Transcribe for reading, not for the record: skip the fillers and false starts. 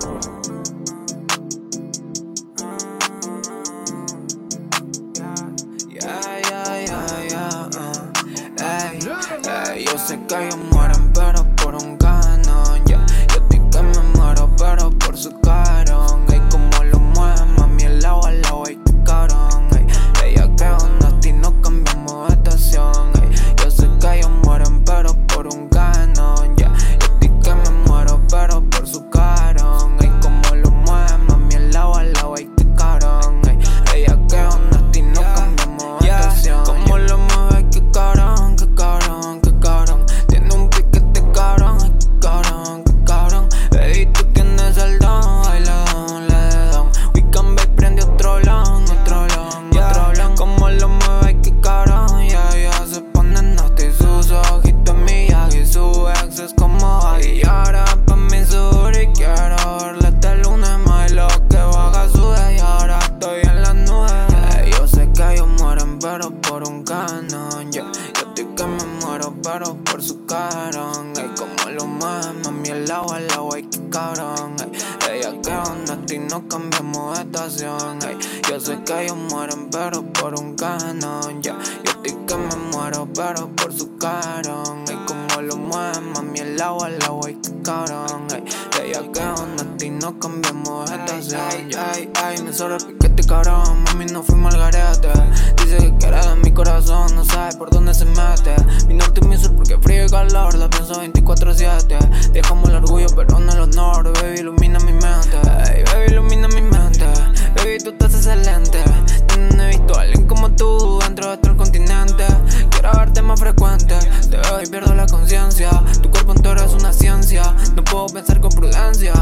Yo sé que ellos mueren pero por un canon, yeah. Yo estoy que me muero pero por su carón. Ey, como lo mueven, mami, el lado al lado, ey, qué carón. Ella que onda, a ti no cambiamos de estación. Yo sé que ellos mueren pero por un canon, yeah. Yo estoy que me muero pero por su carón. Ey, como lo mueven, mami, el lado al lado, ey, qué carón. Ella que onda, a ti no cambiamos de estación. Como lo mueve, qué carón, qué carón, qué carón. Tiene un piquete carón, ay, qué carón, qué carón. Ey, tú tienes el don, ay, le de don. Weekend Babe prende otro long, otro long. Como lo mueve, qué carón, ya se pone nasty. Sus ojitos Miyagi y su ex es como Agui. Y ahora pa' mi sur y quiero verle este lunes más. Y lo que baja sube y ahora estoy en las nubes. Yo sé que ellos mueren pero por un canon, yeah. Yo estoy que me muero pero por su carón. Ey, como lo mueven, mami, el lado al lado, ay, qué cabrón. Ella que onda, a ti no cambiamos de estación. Yo sé que ellos mueren pero por un canon, yeah. Yo estoy que me muero pero por su carón. Ey, como lo mueven, mami, el lado al lado, ay, qué cabrón. Ella que onda, a ti no cambiamos de estación. Ay, me sobra el piquete cabrón, mami, no fuimos al garete. Dice que quiere de mi corazón, no sabe por dónde se mete. Mi norte y mi sur porque frío y calor, la pienso 24/7. Dejamos el orgullo pero no el honor, baby, ilumina mi mente. Hey, baby, ilumina mi mente. Baby, tú estás excelente. No he visto a alguien como tú dentro de otro continente. Quiero verte más frecuente. Te veo y pierdo la conciencia. Tu cuerpo entero es una ciencia. No puedo pensar con prudencia.